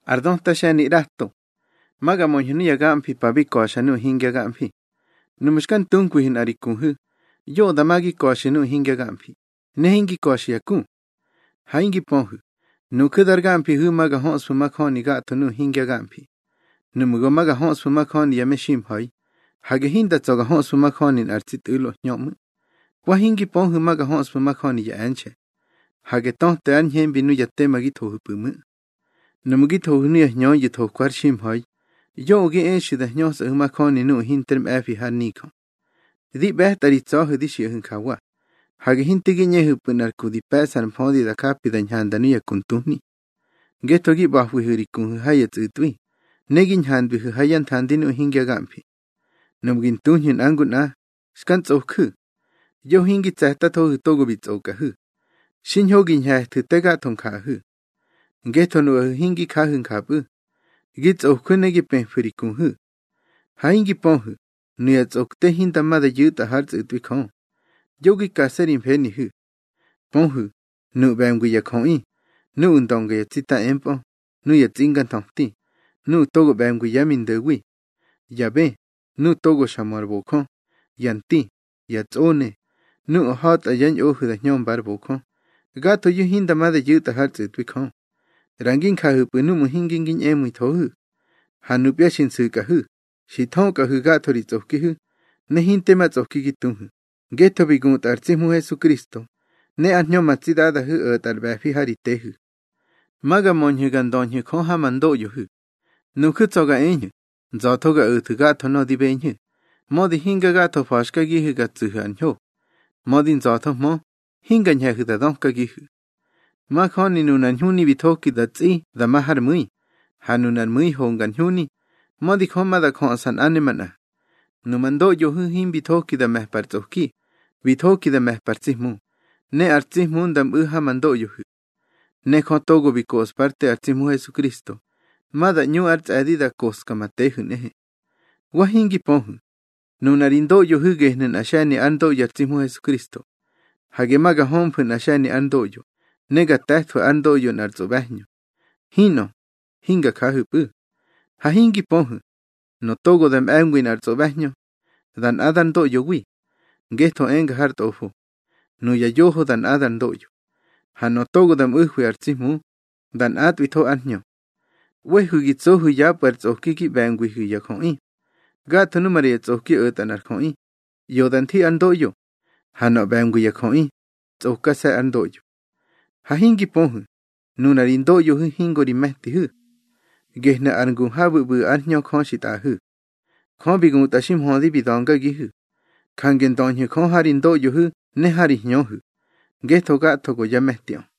Ardon tashani rato. Maga monjunu ya gampi pabi koshanu hingya gampi. Numushkan tunku hin arikunhu. Yo damagi koshanu hingya gampi. Nehingi koshi yakun. Haingi ponhu. Nukudar gampi hu maga honspu makhoni gato nu hingya gampi. Numugo maga honspu makhoni yameshim hoi. Hage hinda tsoga honspu makhoni artit ulo nyomu. Wahingi ponhu maga honspu makhoni ya anche. Hage tonte anhen binu yate magito hupumu. Numugito hunu ya nyon yito kwarshim hoi. Yo ugi enshi da nyon sa makhoni nu hinterm afi harniko. Di behtari tsohu di shi hunkawa. Hage hintigi nye hupunar kudi pesan fondi da kapi da nyanda nu ya kuntuhni. Geto gi bahwi hurikun hayat utwi. Negin hand bihu hayan thandinu hingya gampi. Numugin tunhin angun na. Skan tsokhu. Yo hingi tsahta tohu togo bitsoka hu. Shin hogin hai tu tega tongka hu. Geto nu hingi kahun kapu. Git tsokhu negi pen furikun hu. Haingi ponhu. Nuya tsokte hinda mada yuta harz utwi kon. Yogi kaserin peni hu. Ponhu. Nu bamgu ya koni. Nu undonga ya tsita empo. Nu ya tsingan tongti. Nu togo bamgu ya mindewi. Ya be. Nu togo shamar bokon. Yanti. Ya tsone. Nu hot a yan ohu da nyon bar bokon. Gato yu hinda mada yuta harz utwi kon. Rangin ka hupu nu mu hingin emui tohu. Hanupya shin suka hu. Shitonka hu gato ri tsoki hu. Ne hinte ma tsoki gitunhu. Geto bigun tartsimu Jesucristo. Ne anyo matsidada hu tarbafi haritehu. Maga monhu gandonhu kon hamando yuhu. Nuku tsoga enyu. Zotoga utu gato no di benyu. Modi hinga gato fashka gihu gatsuhu anyo. Modin zoto mo. Hinga nyahu da donka gihu. Makhoni nunan huni bitoki da tsi da mahar mui. Hanunan mui hongan huni. Modi komada konsan animana. Numando yuhu hin bitoki da mehpartsoki. Bitoki da mehpartsihmu. Ne artsihmu dam uha mando yuhu. Ne kotogo bikos parte artsihmu Jesucristo. Mada nyu arts adida koska matehu nehe. Wahingi ponhu. Nunarindo yuhu gehnen ashani ando yartsihmu Jesucristo. Hage maga hompun ashani ando yu. Nega tatfu ando yu nartsobahño. Hino. Hinga kahupu. Hahingi ponhu. No togo dam angwin nartsobahño. Dan adan do yuwi. Geto enga hart ofo. Nuya yoho dan adan doyo. Hano togo dam uhu artsihmu. Dan atwito anyo. Wehu gitsohu ya partsokiki bangwihu ya koni. Gato numari etsoki utanar koni. Yodan ti andoyo. Hano bangwi ya koni. Tsokasa andoyo. Hahingi ponhu. Nunarindoyo hu hingori mehti hu. Gehna arngun habu bu anyo konshita hu. Konbigun utashim hondi bidonga gihu. Kangen donye kon harin do yuhu ne hari nyohu. Geto gato go yamehtion.